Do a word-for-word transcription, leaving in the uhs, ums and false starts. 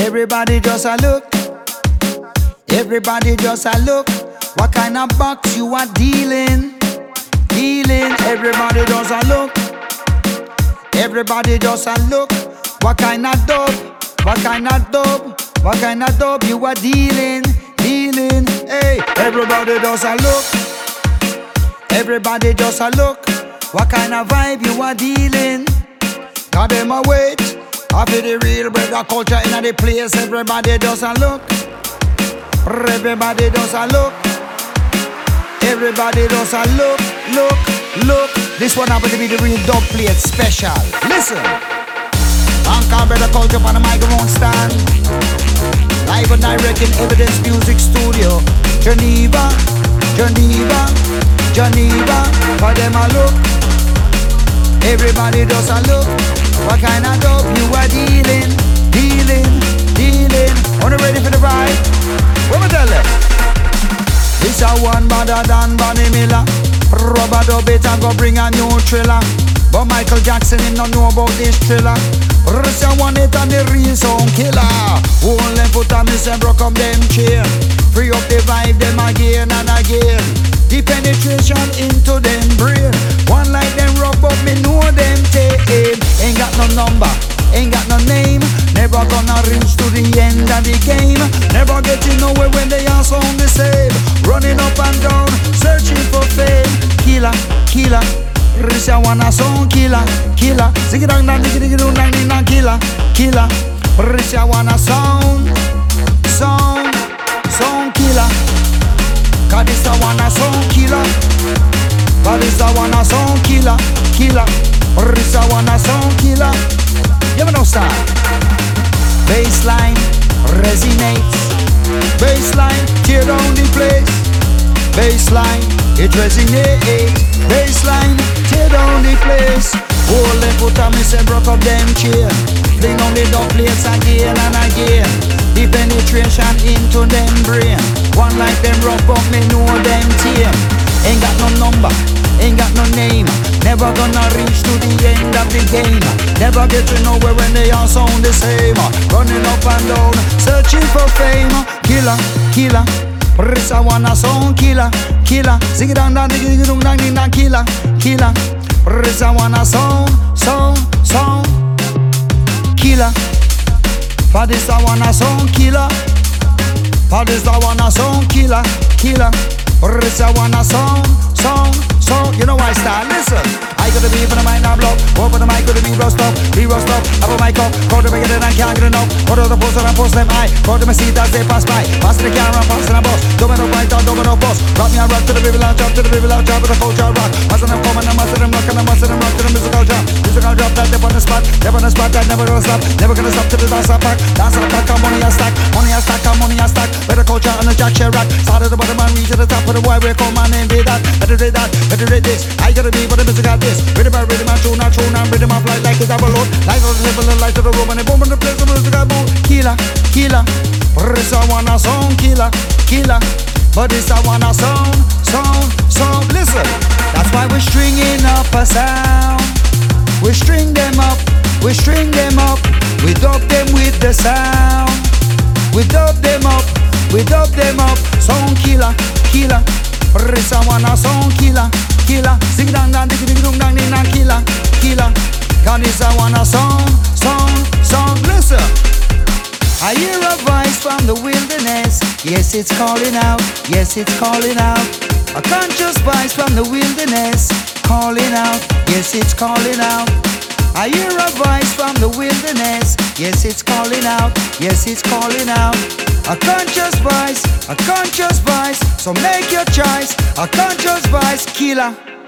Everybody just a look. Everybody just a look. What kind of box you are dealing? Dealing. Everybody just a look. Everybody just a look. What kind of dope? What kind of dope? What kind of dope you are dealing? Dealing. Hey, everybody just a look. Everybody just a look. What kind of vibe you are dealing? Got them a wait. I feel the real brother culture in the place. Everybody just a look. Everybody just a look. Everybody just a look, look, look. This one happen to be the real dub plate special. Listen. Anchor brother culture on the microphone stand. Live and direct in Evidence Music Studio. Geneva, Geneva, Geneva. For them a look. Everybody just a look. What kind of dope you are dealing? Dealing, dealing. Are you ready for the ride? What me tell you? This a one better than Bonnie Miller. Rubber dub it and go bring a new thriller. But Michael Jackson him not know about this thriller. This a one it and the real sound killer. Hold them foot and miss and broke up them chain. Free up the vibe them again and again. The penetration into them brain. One like them rub up me know them take. Ain't got no number, ain't got no name. Never gonna reach to the end of the game. Never getting nowhere when they all sound the same. Running up and down, searching for fame. Killer, killer. Risha wanna sound killer, killer. Ziggy dang dang, diggy diggy dang dang dang, killer, killer. Risha wanna sound, sound, sound killer. Cause this a wanna sound killer. Cause this a wanna sound killer, killer. Risha wanna sound killer. You know style. Bassline resonates. Bassline tear down the place. Bassline it resonates. Bassline tear down the place. Hold them foot and me say broke up them chain. Fling on the dub plates again and again. The penetration into them brain. One like them rub up me know them team. Ain't got no number, ain't got no name. Never gonna reach to the end of the game. Never get to nowhere when they all sound the same. Running up and down, searching for fame. Killer, killer. Risa wanna sound killer, killer. Ziggy dang dang, diggy diggy dang dang dang, killer, killer. Risa wanna sound, sound, sound killer. For this I wanna sound killer. For this I wanna sound killer, killer. Risa wanna sound, sound, sound. You know why I start? Listen. I got the beat for the mic now blow. Open the mic with the beat rust up, beat rust up. Have a mic up, go to make it and I can't get enough. Go to the post and I post them high. Go to my seat as they pass by. Pass the camera, pass the bus. Domino right down, domino bus. Rock me and rock to the river lounge, drop to the river lounge, drop with the culture rock. Pass them coming and master them rock and I master them rock to the musical drop. Musical drop that they're on the spot, they're on the spot that never gonna stop. Never gonna stop to the dance pack. Dance pack, and money a stack, money a stack, and money a stack. Better culture and the jack share rock. Start at the bottom and reach to the top of the wire. Call my name, be that. Better do that, better do this. I gotta be, but the music got this. Rhythm by rhythm, and tune, and tune, and rhythm of light like a double load. Light on the level, and light to the room, and the boom in the place, the music got boom. Killer, killer. This I wanna sound killer, killer. But this I wanna sound, sound, sound. Listen, that's why we're stringing up a sound. We string them up, we string them up. We dub them with the sound. We dub them up, we dub them up. Sound killer, killer. This I wanna sound killer, killer. Zig dang dang, diggy diggy dang dang dang, killer, killer. Cause this I wanna sound, sound, sound. Listen. I hear a voice from the wilderness. Yes, it's calling out. Yes, it's calling out. A conscious voice from the wilderness calling out. Yes, it's calling out. I hear a voice from the wilderness. Yes, it's calling out. Yes, it's calling out. A conscious voice, a conscious voice. So make your choice. A conscious voice, killer.